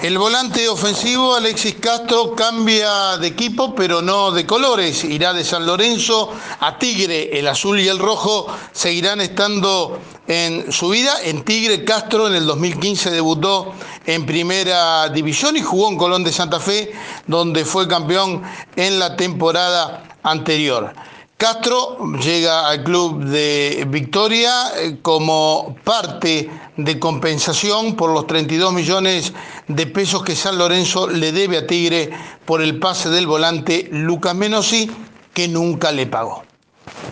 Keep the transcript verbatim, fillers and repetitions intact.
El volante ofensivo Alexis Castro cambia de equipo, pero no de colores. Irá de San Lorenzo a Tigre. El azul y el rojo seguirán estando en su vida. En Tigre, Castro en el dos mil quince debutó en Primera División y jugó en Colón de Santa Fe, donde fue campeón en la temporada anterior. Castro llega al club de Victoria como parte de compensación por los treinta y dos millones de pesos que San Lorenzo le debe a Tigre por el pase del volante Lucas Menossi, que nunca le pagó.